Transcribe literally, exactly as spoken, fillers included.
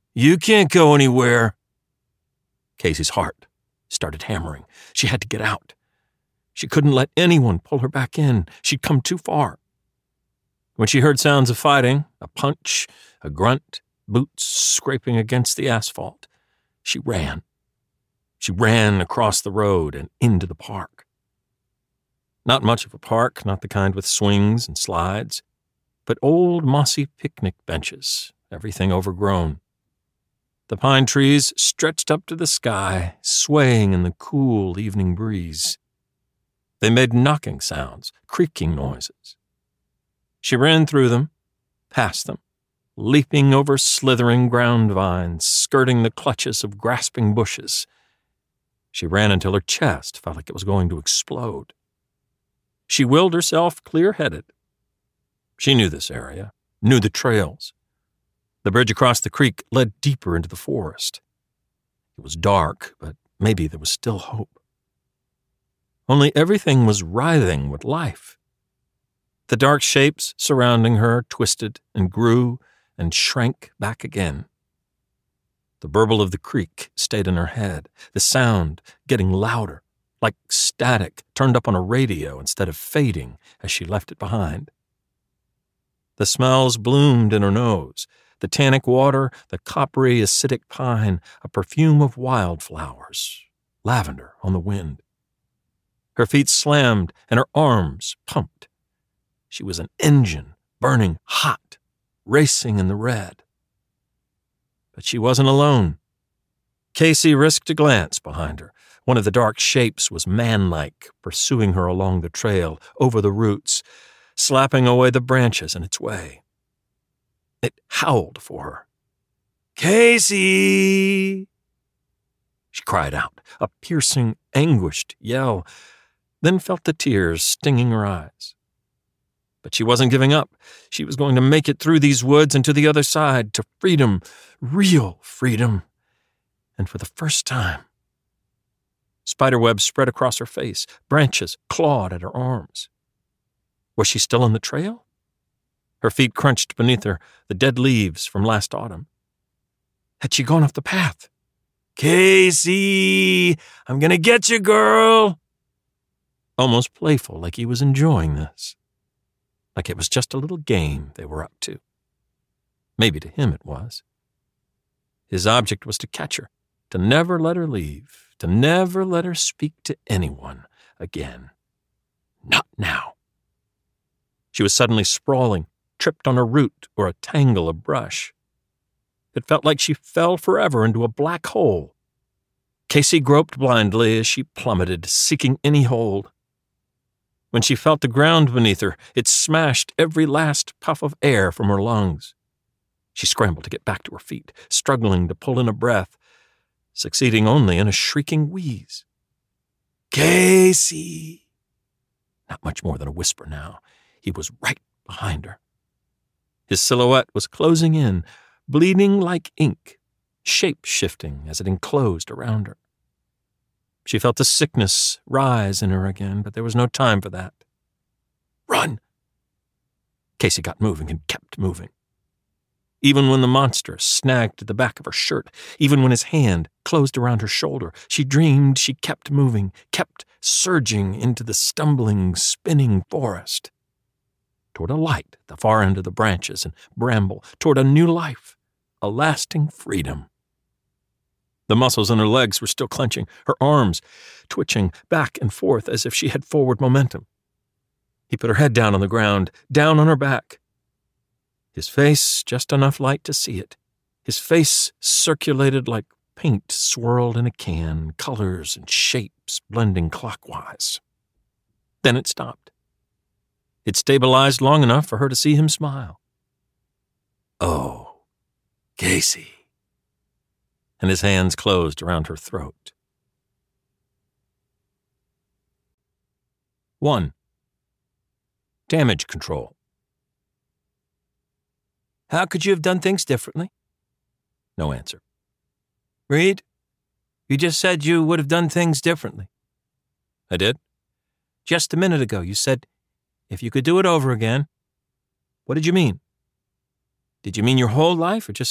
You can't go anywhere. Casey's heart started hammering. She had to get out. She couldn't let anyone pull her back in. She'd come too far. When she heard sounds of fighting, a punch, a grunt, boots scraping against the asphalt, she ran. She ran across the road and into the park. Not much of a park, not the kind with swings and slides, but old mossy picnic benches, everything overgrown. The pine trees stretched up to the sky, swaying in the cool evening breeze. They made knocking sounds, creaking noises. She ran through them, past them, leaping over slithering ground vines, skirting the clutches of grasping bushes. She ran until her chest felt like it was going to explode. She willed herself clear-headed. She knew this area, knew the trails. The bridge across the creek led deeper into the forest. It was dark, but maybe there was still hope. Only everything was writhing with life. The dark shapes surrounding her twisted and grew and shrank back again. The burble of the creek stayed in her head, the sound getting louder, like static turned up on a radio instead of fading as she left it behind. The smells bloomed in her nose, the tannic water, the coppery acidic pine, a perfume of wildflowers, lavender on the wind. Her feet slammed and her arms pumped. She was an engine burning hot, racing in the red. But she wasn't alone. Casey risked a glance behind her. One of the dark shapes was man-like, pursuing her along the trail, over the roots, slapping away the branches in its way. It howled for her. "Casey!" She cried out, a piercing, anguished yell, then felt the tears stinging her eyes. But she wasn't giving up. She was going to make it through these woods and to the other side, to freedom, real freedom. And for the first time, spiderwebs spread across her face, branches clawed at her arms. Was she still on the trail? Her feet crunched beneath her, the dead leaves from last autumn. Had she gone off the path? "Casey, I'm gonna get you, girl!" Almost playful, like he was enjoying this. Like it was just a little game they were up to. Maybe to him it was. His object was to catch her, to never let her leave, to never let her speak to anyone again. Not now. She was suddenly sprawling, tripped on a root or a tangle of brush. It felt like she fell forever into a black hole. Casey groped blindly as she plummeted, seeking any hold. When she felt the ground beneath her, it smashed every last puff of air from her lungs. She scrambled to get back to her feet, struggling to pull in a breath, succeeding only in a shrieking wheeze. "Casey!" Not much more than a whisper now. He was right behind her. His silhouette was closing in, bleeding like ink, shape-shifting as it enclosed around her. She felt the sickness rise in her again, but there was no time for that. "Run!" Casey got moving and kept moving. Even when the monster snagged at the back of her shirt, even when his hand closed around her shoulder, she dreamed she kept moving, kept surging into the stumbling, spinning forest. Toward a light at the far end of the branches and bramble, toward a new life, a lasting freedom. The muscles in her legs were still clenching, her arms twitching back and forth as if she had forward momentum. He put her head down on the ground, down on her back. His face, just enough light to see it. His face circulated like paint swirled in a can, colors and shapes blending clockwise. Then it stopped. It stabilized long enough for her to see him smile. "Oh, Casey." And his hands closed around her throat. One. Damage control. "How could you have done things differently?" No answer. "Reed, you just said you would have done things differently." "I did?" "Just a minute ago, you said, if you could do it over again." "What did you mean?" "Did you mean your whole life or just